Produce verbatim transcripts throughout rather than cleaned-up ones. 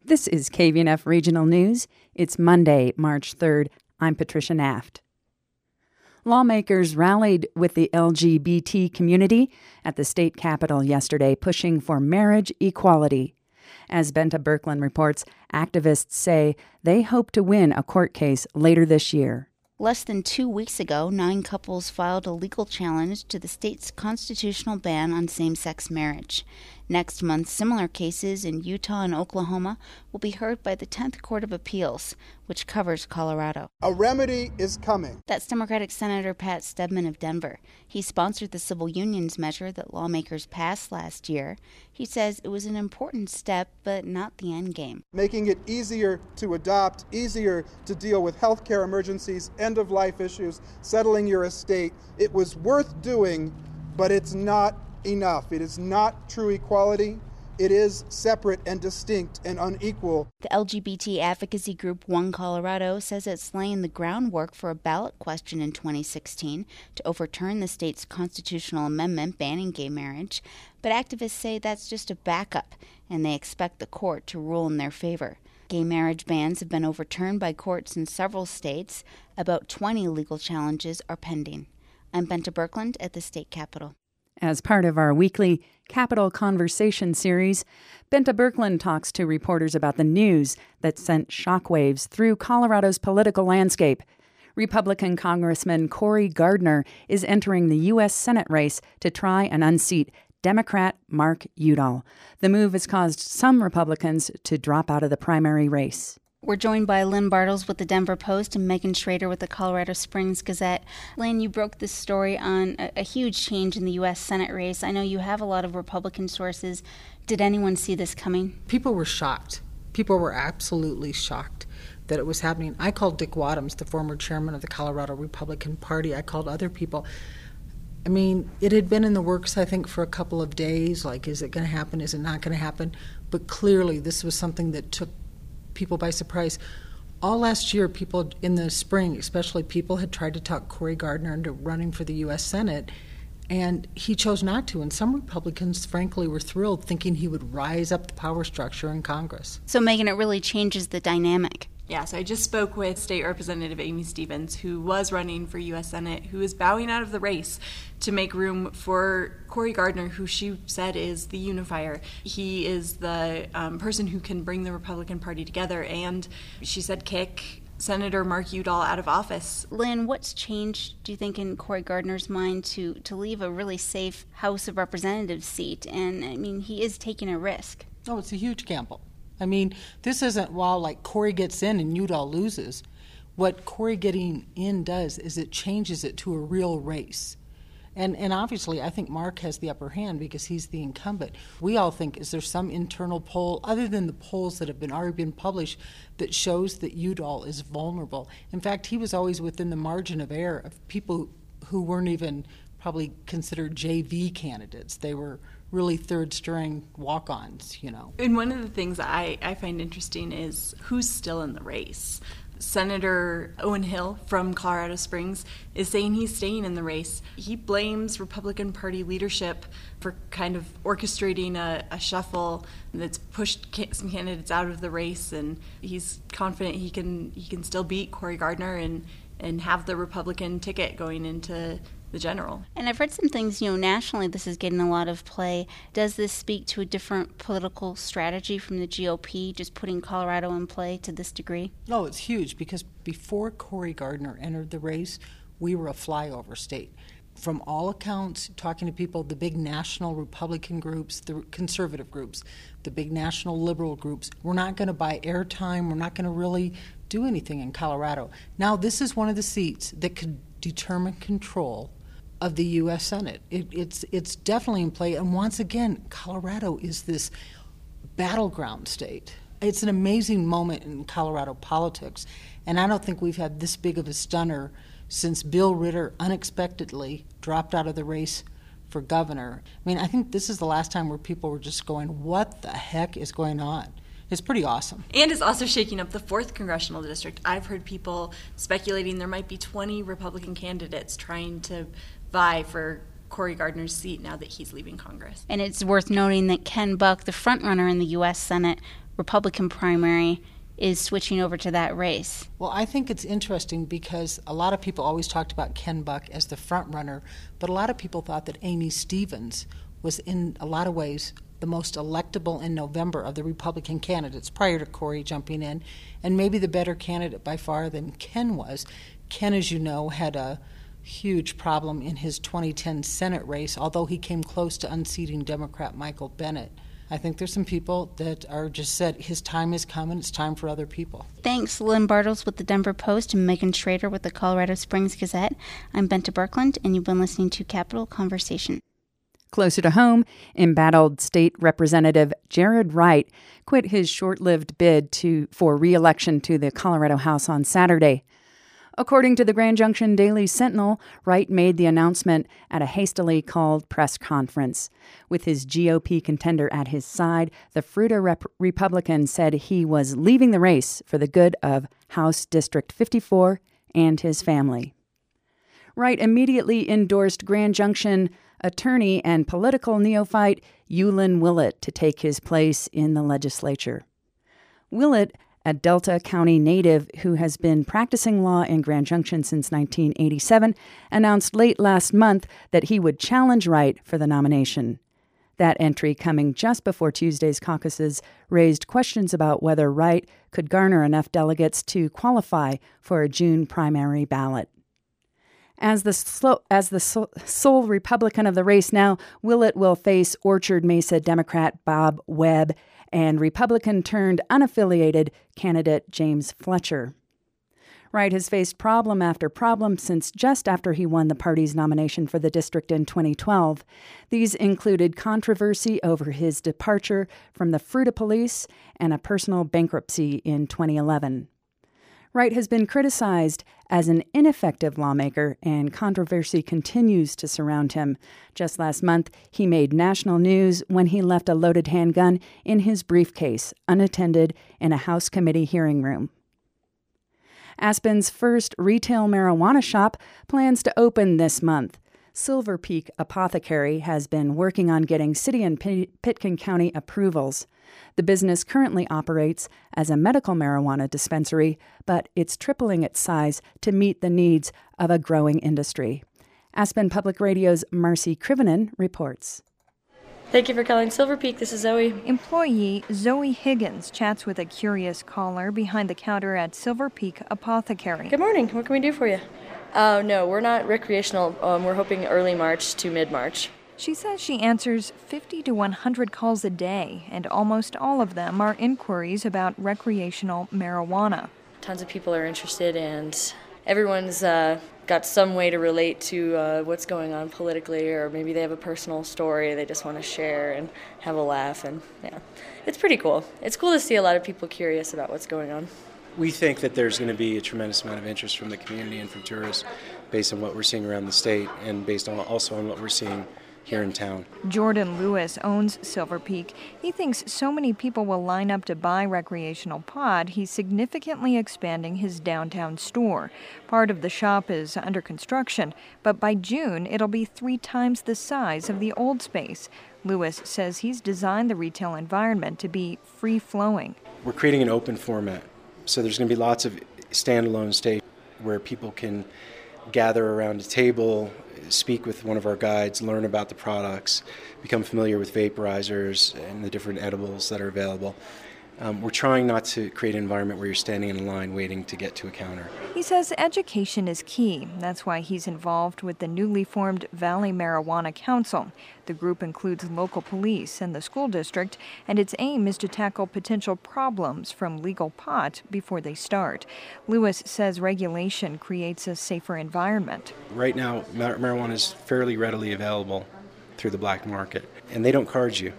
This is K V N F Regional News. It's Monday, March third. I'm Patricia Naft. Lawmakers rallied with the L G B T community at the state capitol yesterday, pushing for marriage equality. As Benta Birkeland reports, activists say they hope to win a court case later this year. Less than two weeks ago, nine couples filed a legal challenge to the state's constitutional ban on same-sex marriage. Next month, similar cases in Utah and Oklahoma will be heard by the tenth Court of Appeals, which covers Colorado. A remedy is coming. That's Democratic Senator Pat Stedman of Denver. He sponsored the civil unions measure that lawmakers passed last year. He says it was an important step, but not the end game. Making it easier to adopt, easier to deal with healthcare emergencies, end-of-life issues, settling your estate. It was worth doing, but it's not enough. It is not true equality. It is separate and distinct and unequal. The L G B T advocacy group One Colorado says it's laying the groundwork for a ballot question in twenty sixteen to overturn the state's constitutional amendment banning gay marriage. But activists say that's just a backup, and they expect the court to rule in their favor. Gay marriage bans have been overturned by courts in several states. About twenty legal challenges are pending. I'm Benta Birkeland at the state capitol. As part of our weekly Capitol Conversation series, Benta Birkeland talks to reporters about the news that sent shockwaves through Colorado's political landscape. Republican Congressman Cory Gardner is entering the U S Senate race to try and unseat Democrat Mark Udall. The move has caused some Republicans to drop out of the primary race. We're joined by Lynn Bartels with the Denver Post and Megan Schrader with the Colorado Springs Gazette. Lynn, you broke this story on a, a huge change in the U S Senate race. I know you have a lot of Republican sources. Did anyone see this coming? People were shocked. People were absolutely shocked that it was happening. I called Dick Wadhams, the former chairman of the Colorado Republican Party. I called other people. I mean, it had been in the works, I think, for a couple of days. Like, is it going to happen? Is it not going to happen? But clearly, this was something that took people by surprise. All last year, people in the spring, especially people had tried to talk Cory Gardner into running for the U S Senate, and he chose not to. And some Republicans, frankly, were thrilled, thinking he would rise up the power structure in Congress. So, Megan, it really changes the dynamic. Yeah, so I just spoke with State Representative Amy Stevens, who was running for U S Senate, who is bowing out of the race to make room for Cory Gardner, who she said is the unifier. He is the um, person who can bring the Republican Party together, and she said kick Senator Mark Udall out of office. Lynn, what's changed, do you think, in Cory Gardner's mind to, to leave a really safe House of Representatives seat? And, I mean, he is taking a risk. Oh, it's a huge gamble. I mean, this isn't, while like Cory gets in and Udall loses. What Cory getting in does is it changes it to a real race. And and obviously, I think Mark has the upper hand because he's the incumbent. We all think, is there some internal poll, other than the polls that have been already been published, that shows that Udall is vulnerable? In fact, he was always within the margin of error of people who weren't even probably considered J V candidates. They were really third-string walk-ons, you know. And one of the things I, I find interesting is who's still in the race. Senator Owen Hill from Colorado Springs is saying he's staying in the race. He blames Republican Party leadership for kind of orchestrating a, a shuffle that's pushed ca- some candidates out of the race, and he's confident he can he can still beat Cory Gardner and, and have the Republican ticket going into the general. And I've read some things, you know, nationally this is getting a lot of play. Does this speak to a different political strategy from the G O P, just putting Colorado in play to this degree? No, it's huge, because before Cory Gardner entered the race, we were a flyover state. From all accounts, talking to people, the big national Republican groups, the conservative groups, the big national liberal groups, we're not going to buy airtime, we're not going to really do anything in Colorado. Now, this is one of the seats that could determine control of the U S Senate. It, it's it's definitely in play, and once again, Colorado is this battleground state. It's an amazing moment in Colorado politics, and I don't think we've had this big of a stunner since Bill Ritter unexpectedly dropped out of the race for governor. I mean, I think this is the last time where people were just going, what the heck is going on? It's pretty awesome. And it's also shaking up the fourth congressional district. I've heard people speculating there might be twenty Republican candidates trying to vie for Cory Gardner's seat now that he's leaving Congress. And it's worth noting that Ken Buck, the frontrunner in the U S Senate, Republican primary is switching over to that race. Well, I think it's interesting because a lot of people always talked about Ken Buck as the front runner, but a lot of people thought that Amy Stevens was in a lot of ways the most electable in November of the Republican candidates prior to Corey jumping in, and maybe the better candidate by far than Ken was. Ken, as you know, had a huge problem in his twenty ten Senate race, although he came close to unseating Democrat Michael Bennet. I think there's some people that are just said his time is coming, it's time for other people. Thanks, Lynn Bartles with the Denver Post and Megan Schrader with the Colorado Springs Gazette. I'm Benta Birkeland, and you've been listening to Capitol Conversation. Closer to home, embattled State Representative Jared Wright quit his short-lived bid to for re-election to the Colorado House on Saturday. According to the Grand Junction Daily Sentinel, Wright made the announcement at a hastily called press conference. With his G O P contender at his side, the Fruita Rep- Republican said he was leaving the race for the good of House District fifty-four and his family. Wright immediately endorsed Grand Junction attorney and political neophyte Yulin Willett to take his place in the legislature. Willett, a Delta County native who has been practicing law in Grand Junction since nineteen eighty-seven, announced late last month that he would challenge Wright for the nomination. That entry, coming just before Tuesday's caucuses, raised questions about whether Wright could garner enough delegates to qualify for a June primary ballot. As the slo- as the so- sole Republican of the race now, Willett will face Orchard Mesa Democrat Bob Webb and Republican-turned-unaffiliated candidate James Fletcher. Wright has faced problem after problem since just after he won the party's nomination for the district in twenty twelve. These included controversy over his departure from the Fruita Police and a personal bankruptcy in twenty eleven. Wright has been criticized as an ineffective lawmaker, and controversy continues to surround him. Just last month, he made national news when he left a loaded handgun in his briefcase, unattended, in a House committee hearing room. Aspen's first retail marijuana shop plans to open this month. Silver Peak Apothecary has been working on getting city and Pitkin County approvals. The business currently operates as a medical marijuana dispensary, but it's tripling its size to meet the needs of a growing industry. Aspen Public Radio's Marcy Krivonen reports. Thank you for calling Silver Peak. This is Zoe. Employee Zoe Higgins chats with a curious caller behind the counter at Silver Peak Apothecary. Good morning. What can we do for you? Uh, no, we're not recreational. Um, we're hoping early March to mid-March. She says she answers fifty to one hundred calls a day, and almost all of them are inquiries about recreational marijuana. Tons of people are interested, and everyone's uh, got some way to relate to uh, what's going on politically, or maybe they have a personal story they just want to share and have a laugh, and yeah, it's pretty cool. It's cool to see a lot of people curious about what's going on. We think that there's going to be a tremendous amount of interest from the community and from tourists based on what we're seeing around the state and based on also on what we're seeing here in town. Jordan Lewis owns Silver Peak. He thinks so many people will line up to buy recreational pot, he's significantly expanding his downtown store. Part of the shop is under construction, but by June it'll be three times the size of the old space. Lewis says he's designed the retail environment to be free-flowing. We're creating an open format, so there's going to be lots of standalone stations where people can gather around a table, speak with one of our guides, learn about the products, become familiar with vaporizers and the different edibles that are available. Um, we're trying not to create an environment where you're standing in a line waiting to get to a counter. He says education is key. That's why he's involved with the newly formed Valley Marijuana Council. The group includes local police and the school district, and its aim is to tackle potential problems from legal pot before they start. Lewis says regulation creates a safer environment. Right now, mar- marijuana is fairly readily available through the black market, and they don't card you.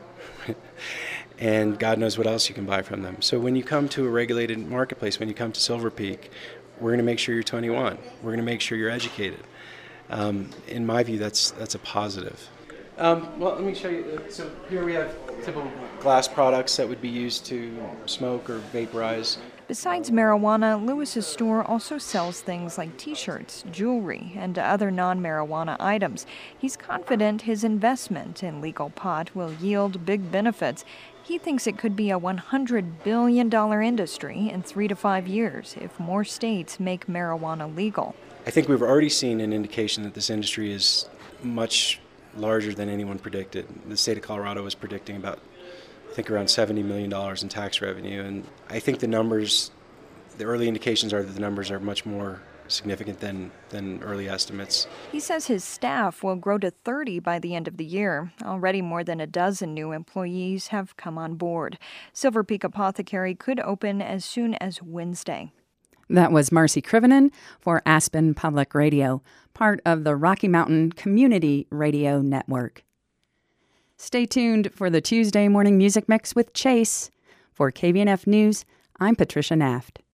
And God knows what else you can buy from them. So when you come to a regulated marketplace, when you come to Silver Peak, we're going to make sure you're twenty-one. We're going to make sure you're educated. Um, in my view, that's that's a positive. Um, well, let me show you. So here we have typical glass products that would be used to smoke or vaporize. Besides marijuana, Lewis's store also sells things like T-shirts, jewelry, and other non-marijuana items. He's confident his investment in legal pot will yield big benefits. He thinks it could be a one hundred billion dollars industry in three to five years if more states make marijuana legal. I think we've already seen an indication that this industry is much larger than anyone predicted. The state of Colorado was predicting about, I think, around seventy million dollars in tax revenue. And I think the numbers, the early indications are that the numbers are much more significant than, than early estimates. He says his staff will grow to thirty by the end of the year. Already more than a dozen new employees have come on board. Silver Peak Apothecary could open as soon as Wednesday. That was Marcy Krivonen for Aspen Public Radio, part of the Rocky Mountain Community Radio Network. Stay tuned for the Tuesday Morning Music Mix with Chase. For K V N F News, I'm Patricia Naft.